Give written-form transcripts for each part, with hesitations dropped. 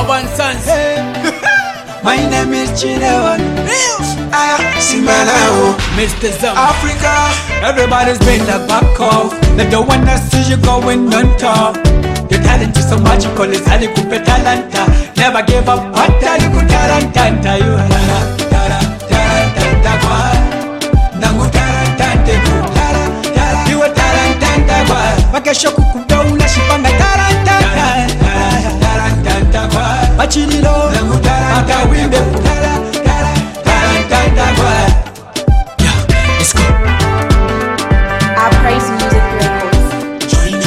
want sons. My name is Chinewan. Simbalao, Mr. Zam. Africa. Everybody's been a back off. They don't wanna see you going on top. Your talent is so magical, it's how you could be talenta. Never give up, what you could talenta. You are you are talenta. Bakasho kukuda unashipanga talenta. Machililo, makawimbe. Let's go. I praise music records. Join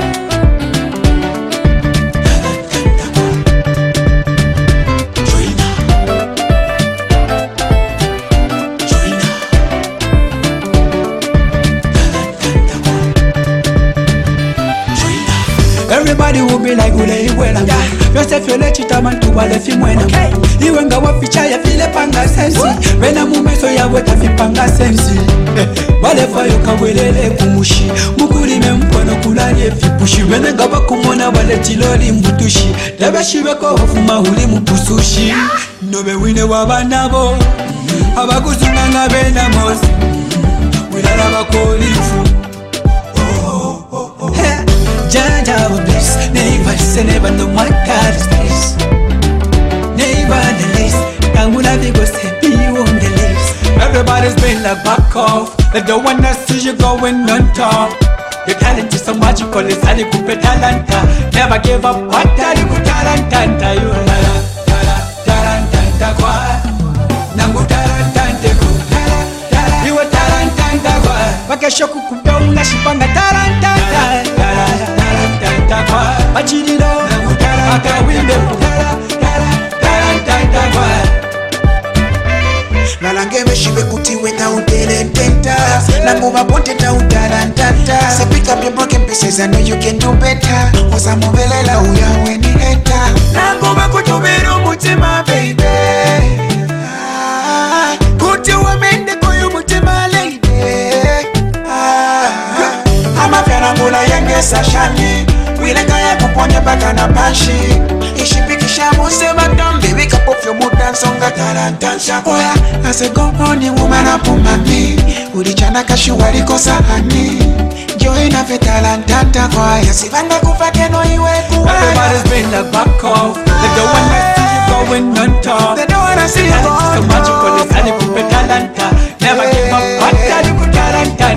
Everybody will be like ule iwela Yosef yole chitaman tuwale fimwena Iwe nga waficha ya file panga sensi Wena mumeso ya weta fipanga sensi Wale fayo kawelele kumushi Mukurime mpono kulari fipushi Wene nga wakumona wale tiloli mbutushi Debe shibeko wafuma huli mupusushi Nobe wine wabanabo Abakuzunga nga bena mosi Wilala bakolifu Jaja will bless, never say never no my God is blessed. Nevertheless, Kangula Vigo said be on the list. Everybody's been like back off. They don't wanna see you going on top. Your talent is so magical, it's how you could be talenta. Never give up, what you could talenta. You are talenta kwa Nangu talenta ku You are talenta kwa Bakasho kukuda unashipanga talenta. Machililo, makawimbe. Nalangeme shibe kuti wena utelententa Nanguba ponte ta utarantata So pick up your broken pieces, I know you can do better Oza mobelela uya weni heta Nanguba kutubiru mutima baby Kuti wamende koyu mutima lady Amafya mula yenge sashani Wilenga ya kuponye baka na bashi Ishipikisha muse madam Baby cup of your mood and songa tarantansha Oya, I say go on you woman up on me Ulichana kashuwari kosa hani Joina fe talantanta kwa Yasivanga kufake no iwe kuwa Everybody's been like back off. They don't wanna see you going on top. They don't wanna see you Talent go is so on magical, top. it's how you could be talenta. Never give up, what you could talenta.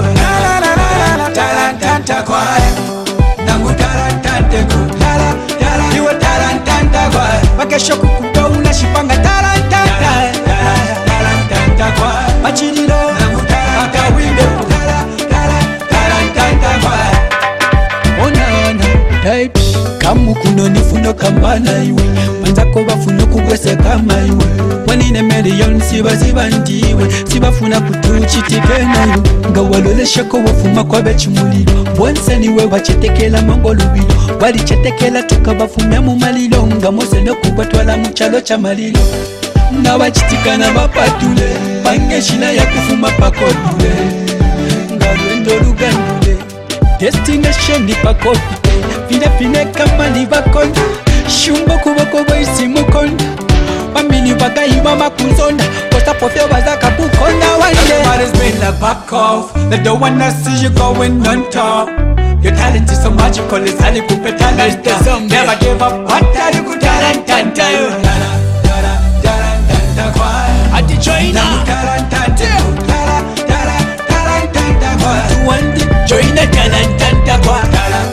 Talenta kwa Nangu talenta ku You are talenta kwa Bakasho kukuda unashipanga talenta. Talenta kwa Machililo, makawimbe. Talenta kwa Onana, type Kamu kuno nifuno kambana iwe Manzako bafuno kugwese kama iwe Wanine million siba ndiwe Sibafuna kutuchitike na iwe Nga walole shako wafuma kwa bechi mulilo Bwanse niwe wachetekela mongolubilo Walichetekela tuka bafume mu malilo Nga mose no kubatwala muchalo cha malilo Nga wachitika na mapatule Bange shina ya kufuma pakodule Nga lwendo lugandule Destination ni pakopite Fine kama ni bakonda Shumbo kuboko boisi mukonda Wamini wagaiba makunzonda Kosta pofeo wazaka bukonda wande Everybody's been like back off. They don't wanna see you going on top. Your talent is so magical, it's how you could be talenta. Never give up, what you could talenta. At the Joina. Join the talenta kwa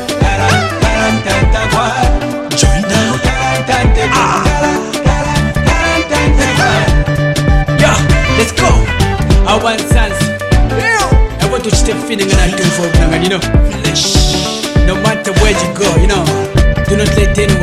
Yeah, let's go. I want sons. I want to stay feeling and I do for them, and you know, no matter where you go, you know, do not let anyone